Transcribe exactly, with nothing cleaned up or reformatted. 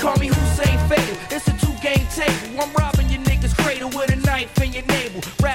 Call me Hussein Fatal. It's a two-game table. I'm robbing your niggas cradle with a knife in your navel. Rap